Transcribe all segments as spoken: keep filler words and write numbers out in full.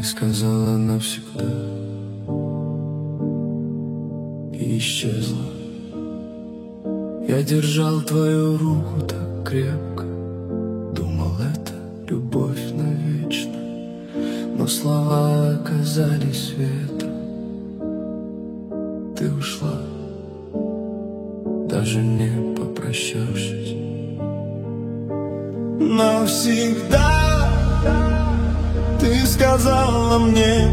сказала навсегда и исчезла. Я держал твою руку так крепко, думал, это любовь навечно, но слова оказались ветром. Ты ушла, даже не попрощавшись. Навсегда ты сказала мне,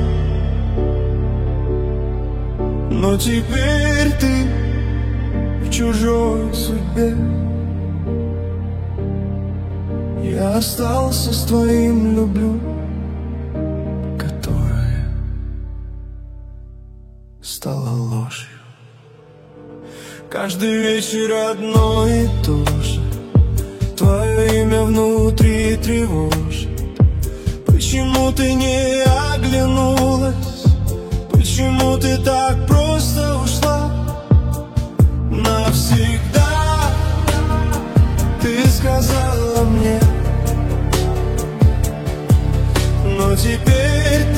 но теперь ты в чужой судьбе. Я остался с твоим люблю, которое стало ложью. Каждый вечер одно и то же, твое имя внутри тревожит. Почему ты не оглянулась? Почему ты так просто ушла? Навсегда ты сказала мне, но теперь